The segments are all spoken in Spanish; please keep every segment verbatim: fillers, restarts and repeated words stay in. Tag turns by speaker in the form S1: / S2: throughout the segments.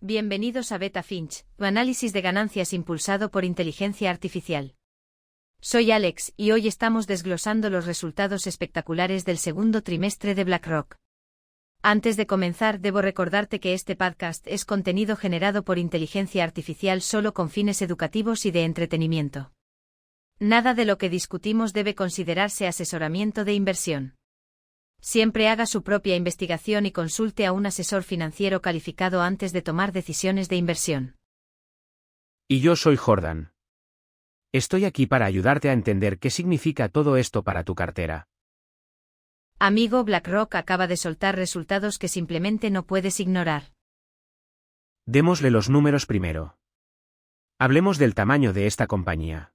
S1: Bienvenidos a Beta Finch, tu análisis de ganancias impulsado por inteligencia artificial. Soy Alex y hoy estamos desglosando los resultados espectaculares del segundo trimestre de BlackRock. Antes de comenzar, debo recordarte que este podcast es contenido generado por inteligencia artificial solo con fines educativos y de entretenimiento. Nada de lo que discutimos debe considerarse asesoramiento de inversión. Siempre haga su propia investigación y consulte a un asesor financiero calificado antes de tomar decisiones de inversión.
S2: Y yo soy Jordan. Estoy aquí para ayudarte a entender qué significa todo esto para tu cartera.
S1: Amigo, BlackRock acaba de soltar resultados que simplemente no puedes ignorar.
S2: Démosle los números primero. Hablemos del tamaño de esta compañía.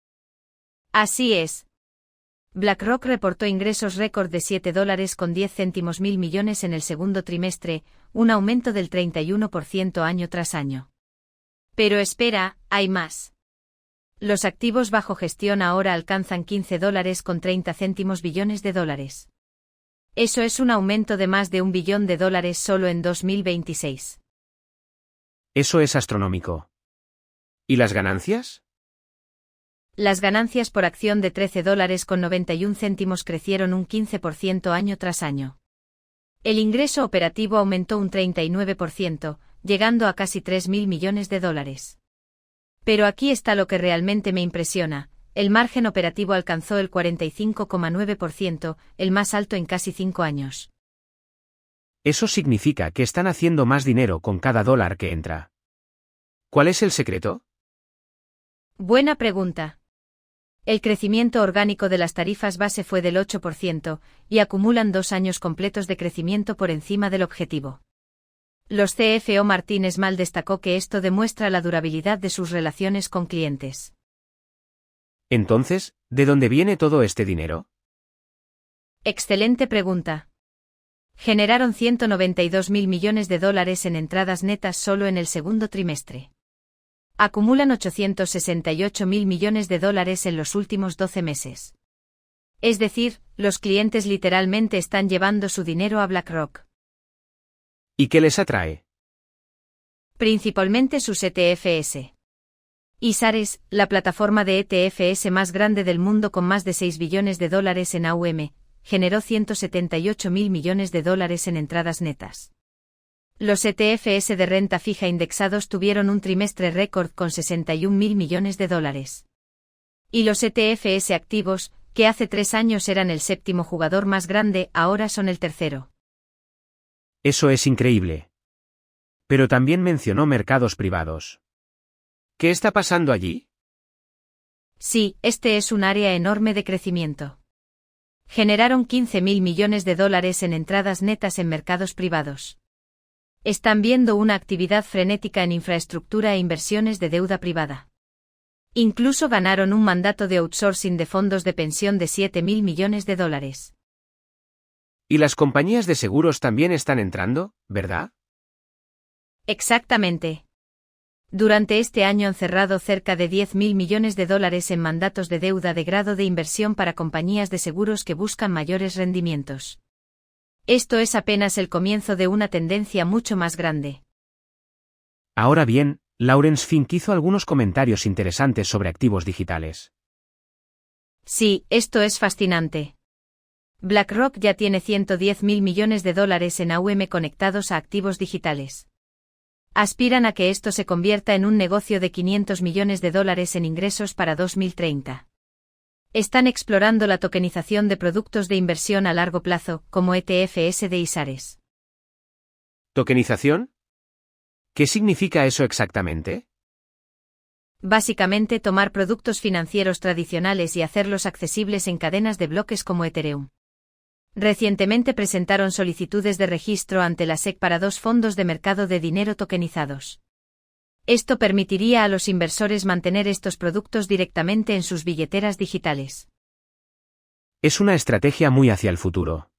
S1: Así es. BlackRock reportó ingresos récord de siete dólares con diez céntimos mil millones en el segundo trimestre, un aumento del treinta y uno por ciento año tras año. Pero espera, hay más. Los activos bajo gestión ahora alcanzan quince dólares con treinta céntimos billones de dólares. Eso es un aumento de más de un billón de dólares solo en dos mil veintiséis.
S2: Eso es astronómico. ¿Y las ganancias?
S1: Las ganancias por acción de trece dólares con noventa y un céntimos crecieron un quince por ciento año tras año. El ingreso operativo aumentó un treinta y nueve por ciento, llegando a casi tres mil millones de dólares. Pero aquí está lo que realmente me impresiona, el margen operativo alcanzó el cuarenta y cinco coma nueve por ciento, el más alto en casi cinco años.
S2: Eso significa que están haciendo más dinero con cada dólar que entra. ¿Cuál es el secreto?
S1: Buena pregunta. El crecimiento orgánico de las tarifas base fue del ocho por ciento, y acumulan dos años completos de crecimiento por encima del objetivo. Los C F O Martin Small destacó que esto demuestra la durabilidad de sus relaciones con clientes.
S2: Entonces, ¿de dónde viene todo este dinero?
S1: Excelente pregunta. Generaron ciento noventa y dos mil millones de dólares en entradas netas solo en el segundo trimestre. Acumulan ochocientos sesenta y ocho mil millones de dólares en los últimos doce meses. Es decir, los clientes literalmente están llevando su dinero a BlackRock.
S2: ¿Y qué les atrae?
S1: Principalmente sus E T F S. ISARES, la plataforma de E T F S más grande del mundo con más de seis billones de dólares en A U M, generó ciento setenta y ocho mil millones de dólares en entradas netas. Los E T F S de renta fija indexados tuvieron un trimestre récord con sesenta y un mil millones de dólares. Y los E T F S activos, que hace tres años eran el séptimo jugador más grande, ahora son el tercero.
S2: Eso es increíble. Pero también mencionó mercados privados. ¿Qué está pasando allí?
S1: Sí, este es un área enorme de crecimiento. Generaron quince mil millones de dólares en entradas netas en mercados privados. Están viendo una actividad frenética en infraestructura e inversiones de deuda privada. Incluso ganaron un mandato de outsourcing de fondos de pensión de siete mil millones de dólares.
S2: Y las compañías de seguros también están entrando, ¿verdad?
S1: Exactamente. Durante este año han cerrado cerca de diez mil millones de dólares en mandatos de deuda de grado de inversión para compañías de seguros que buscan mayores rendimientos. Esto es apenas el comienzo de una tendencia mucho más grande.
S2: Ahora bien, Laurence Fink hizo algunos comentarios interesantes sobre activos digitales.
S1: Sí, esto es fascinante. BlackRock ya tiene ciento diez mil millones de dólares en A U M conectados a activos digitales. Aspiran a que esto se convierta en un negocio de quinientos millones de dólares en ingresos para dos mil treinta. Están explorando la tokenización de productos de inversión a largo plazo, como E T F S de ISARES.
S2: ¿Tokenización? ¿Qué significa eso exactamente?
S1: Básicamente tomar productos financieros tradicionales y hacerlos accesibles en cadenas de bloques como Ethereum. Recientemente presentaron solicitudes de registro ante la S E C para dos fondos de mercado de dinero tokenizados. Esto permitiría a los inversores mantener estos productos directamente en sus billeteras digitales.
S2: Es una estrategia muy hacia el futuro.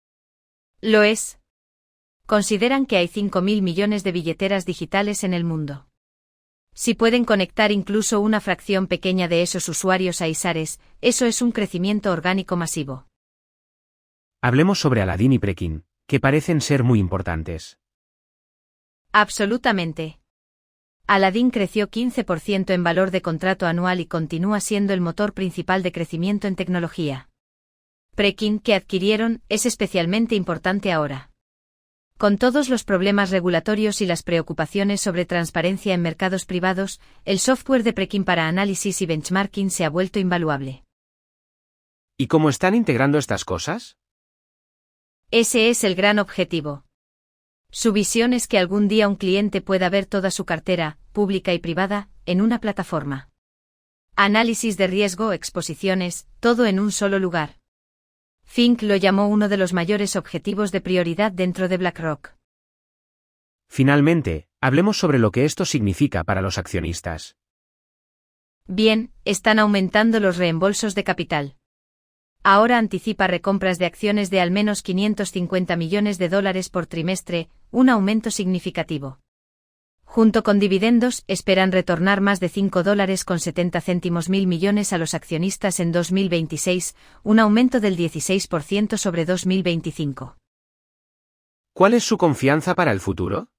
S1: Lo es. Consideran que hay cinco mil millones de billeteras digitales en el mundo. Si pueden conectar incluso una fracción pequeña de esos usuarios a ISARES, eso es un crecimiento orgánico masivo.
S2: Hablemos sobre Aladdin y Preqin, que parecen ser muy importantes.
S1: Absolutamente. Aladdin creció quince por ciento en valor de contrato anual y continúa siendo el motor principal de crecimiento en tecnología. Preqin, que adquirieron, es especialmente importante ahora. Con todos los problemas regulatorios y las preocupaciones sobre transparencia en mercados privados, el software de Preqin para análisis y benchmarking se ha vuelto invaluable.
S2: ¿Y cómo están integrando estas cosas?
S1: Ese es el gran objetivo. Su visión es que algún día un cliente pueda ver toda su cartera, pública y privada, en una plataforma. Análisis de riesgo, exposiciones, todo en un solo lugar. Fink lo llamó uno de los mayores objetivos de prioridad dentro de BlackRock.
S2: Finalmente, hablemos sobre lo que esto significa para los accionistas.
S1: Bien, están aumentando los reembolsos de capital. Ahora anticipa recompras de acciones de al menos quinientos cincuenta millones de dólares por trimestre, un aumento significativo. Junto con dividendos, esperan retornar más de cinco dólares con setenta céntimos mil millones a los accionistas en dos mil veintiséis, un aumento del dieciséis por ciento sobre dos mil veinticinco.
S2: ¿Cuál es su confianza para el futuro?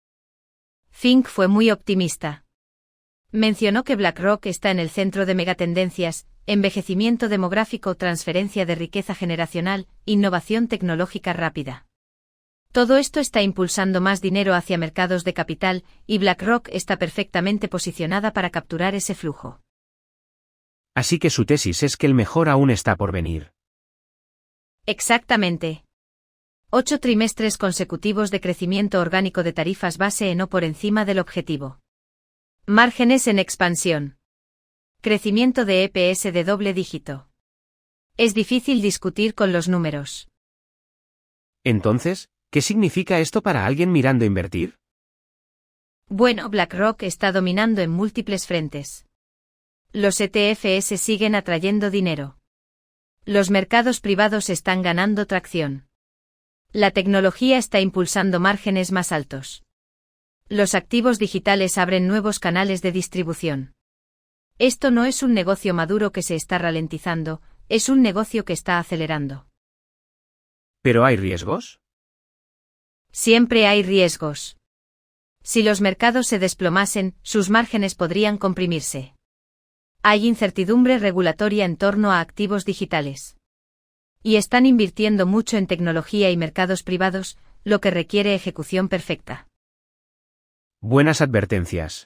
S1: Fink fue muy optimista. Mencionó que BlackRock está en el centro de megatendencias: envejecimiento demográfico, transferencia de riqueza generacional, innovación tecnológica rápida. Todo esto está impulsando más dinero hacia mercados de capital, y BlackRock está perfectamente posicionada para capturar ese flujo.
S2: Así que su tesis es que el mejor aún está por venir.
S1: Exactamente. Ocho trimestres consecutivos de crecimiento orgánico de tarifas base en o por encima del objetivo. Márgenes en expansión. Crecimiento de E P S de doble dígito. Es difícil discutir con los números.
S2: Entonces, ¿qué significa esto para alguien mirando invertir?
S1: Bueno, BlackRock está dominando en múltiples frentes. Los E T Fs siguen atrayendo dinero. Los mercados privados están ganando tracción. La tecnología está impulsando márgenes más altos. Los activos digitales abren nuevos canales de distribución. Esto no es un negocio maduro que se está ralentizando, es un negocio que está acelerando.
S2: ¿Pero hay riesgos?
S1: Siempre hay riesgos. Si los mercados se desplomasen, sus márgenes podrían comprimirse. Hay incertidumbre regulatoria en torno a activos digitales. Y están invirtiendo mucho en tecnología y mercados privados, lo que requiere ejecución perfecta.
S2: Buenas advertencias.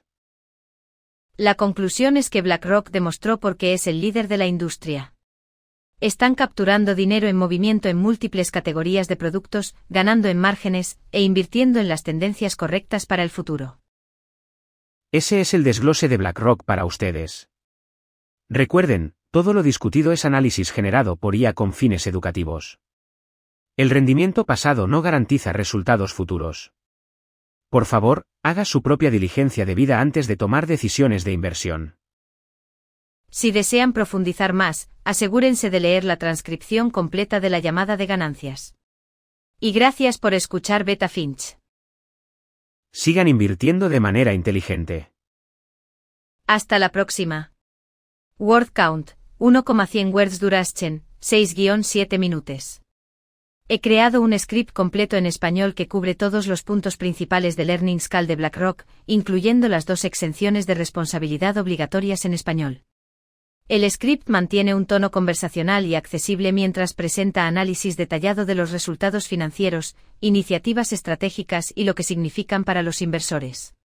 S1: La conclusión es que BlackRock demostró por qué es el líder de la industria. Están capturando dinero en movimiento en múltiples categorías de productos, ganando en márgenes, e invirtiendo en las tendencias correctas para el futuro.
S2: Ese es el desglose de BlackRock para ustedes. Recuerden, todo lo discutido es análisis generado por I A con fines educativos. El rendimiento pasado no garantiza resultados futuros. Por favor, haga su propia diligencia debida antes de tomar decisiones de inversión.
S1: Si desean profundizar más, asegúrense de leer la transcripción completa de la llamada de ganancias. Y gracias por escuchar Beta Finch.
S2: Sigan invirtiendo de manera inteligente.
S1: Hasta la próxima. Word count, uno coma cien words duration, seis a siete minutos. He creado un script completo en español que cubre todos los puntos principales del Earnings Call de BlackRock, incluyendo las dos exenciones de responsabilidad obligatorias en español. El script mantiene un tono conversacional y accesible mientras presenta análisis detallado de los resultados financieros, iniciativas estratégicas y lo que significan para los inversores.